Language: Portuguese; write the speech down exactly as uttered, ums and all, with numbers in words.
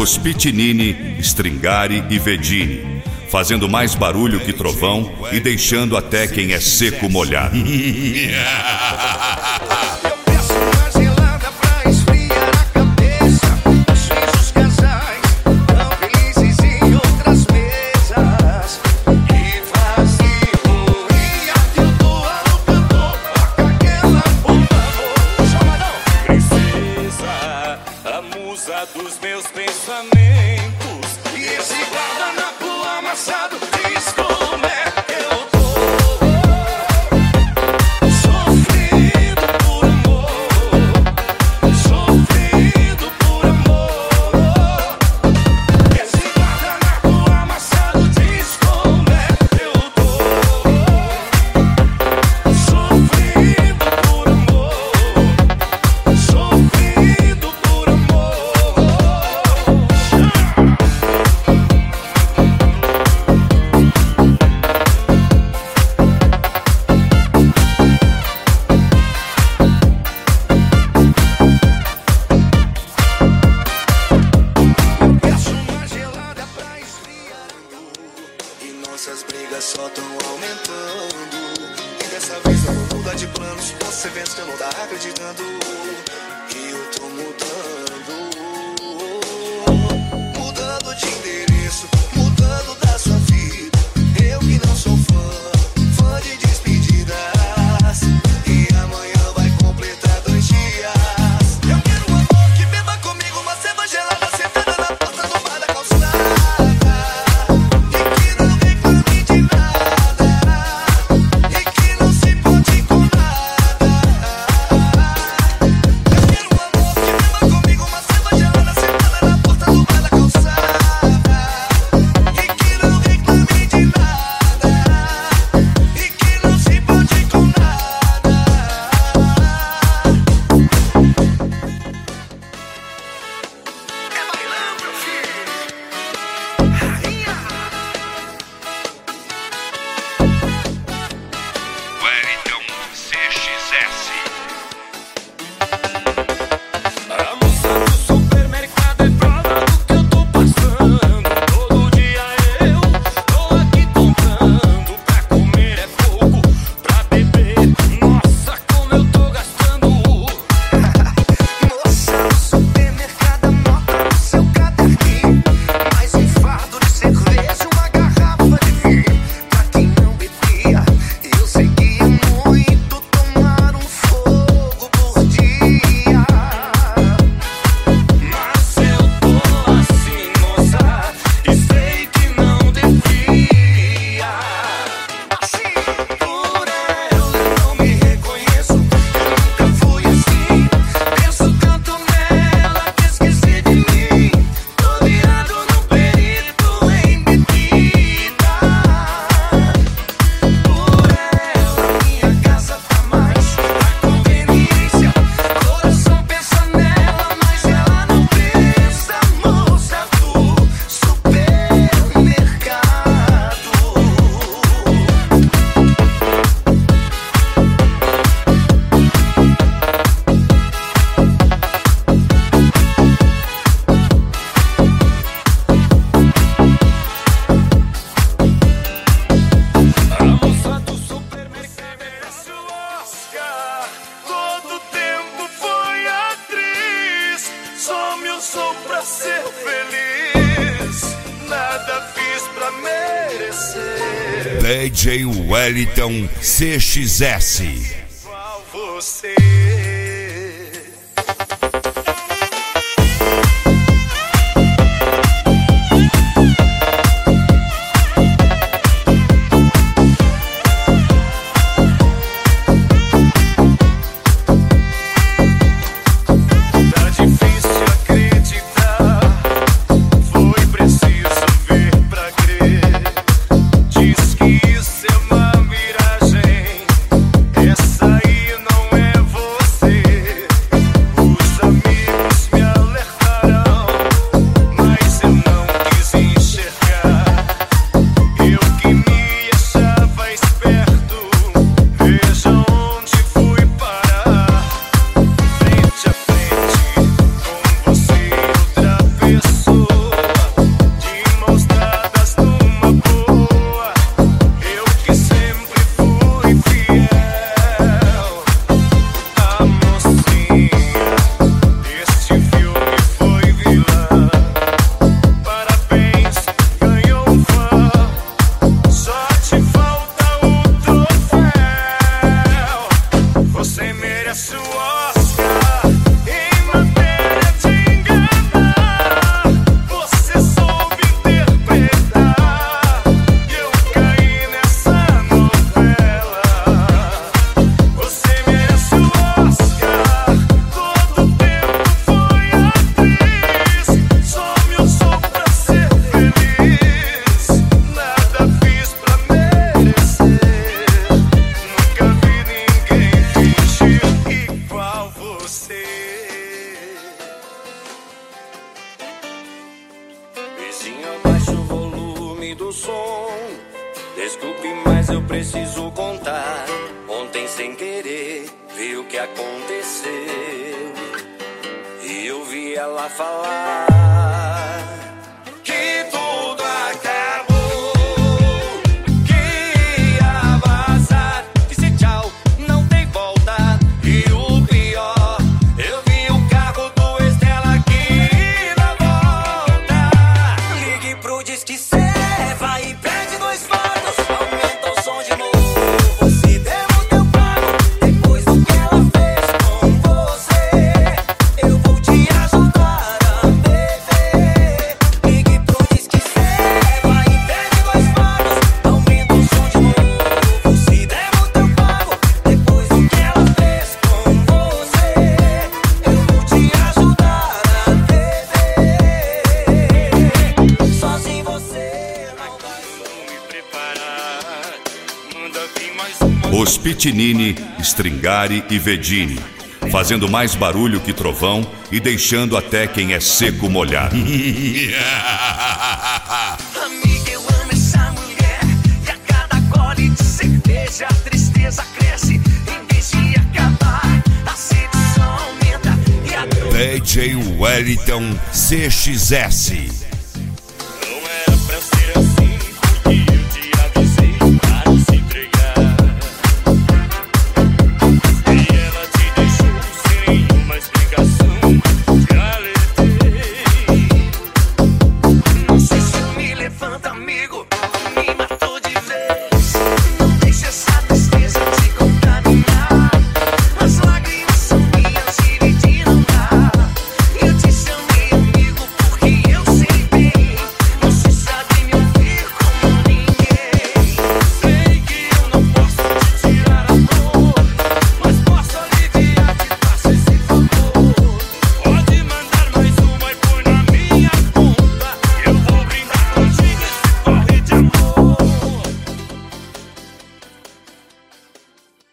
Os Pitinini, Stringari e Vedini, fazendo mais barulho que trovão e deixando até quem é seco molhado. Dos meus pensamentos e esse guardanapo amassado diz como é que eu tô sofrendo por amor, sofrendo por amor. Esse guardanapo amassado diz como é que eu tô sofrendo por amor, sofrendo por amor. Nossas brigas só tão aumentando. E dessa vez eu vou mudar de planos. Você vence que eu não tá acreditando que eu tô mudando. Mudando de endereço, mudando da sua vida. Eu que não sou fã, fã de despedidas. E amanhã vai completar dois dias. Eu quero um amor que beba comigo uma cerveja gelada sentada na porta do bar da calçada. D J Wellington C X S. Você Essa aí não é você. ouvindo o som. Desculpe, mas eu preciso contar. Ontem sem querer vi o que aconteceu e eu vi ela falar que tudo acabou, que ia vazar, disse tchau, não tem volta. E o pior, eu vi o carro do Estela aqui na volta. Ligue pro Disque Serva e pede dois fardos, aumenta o som de novo. Se der o teu pago, depois do que ela fez com você, eu vou te ajudar a beber. Ligue pro Disque Serva e pede dois fardos, aumenta o som de novo. Se der o teu pago, depois do que ela fez com você, eu vou te ajudar a beber. Sozinho você não vai me preparar. Manda vir mais uma. Os Pitinini, Stringari e Vedini, fazendo mais barulho que trovão e deixando até quem é seco molhado. Amiga, eu amo essa mulher. E a cada gole de cerveja a tristeza cresce. Em vez de acabar, a sedução aumenta. E a dor D J Wellington C X S. não era pra ser assim. Porque eu te avisei pra não se entregar. E ela te deixou sem nenhuma explicação. Te alertei. Não sei se eu me levanto, amigo. Me matou.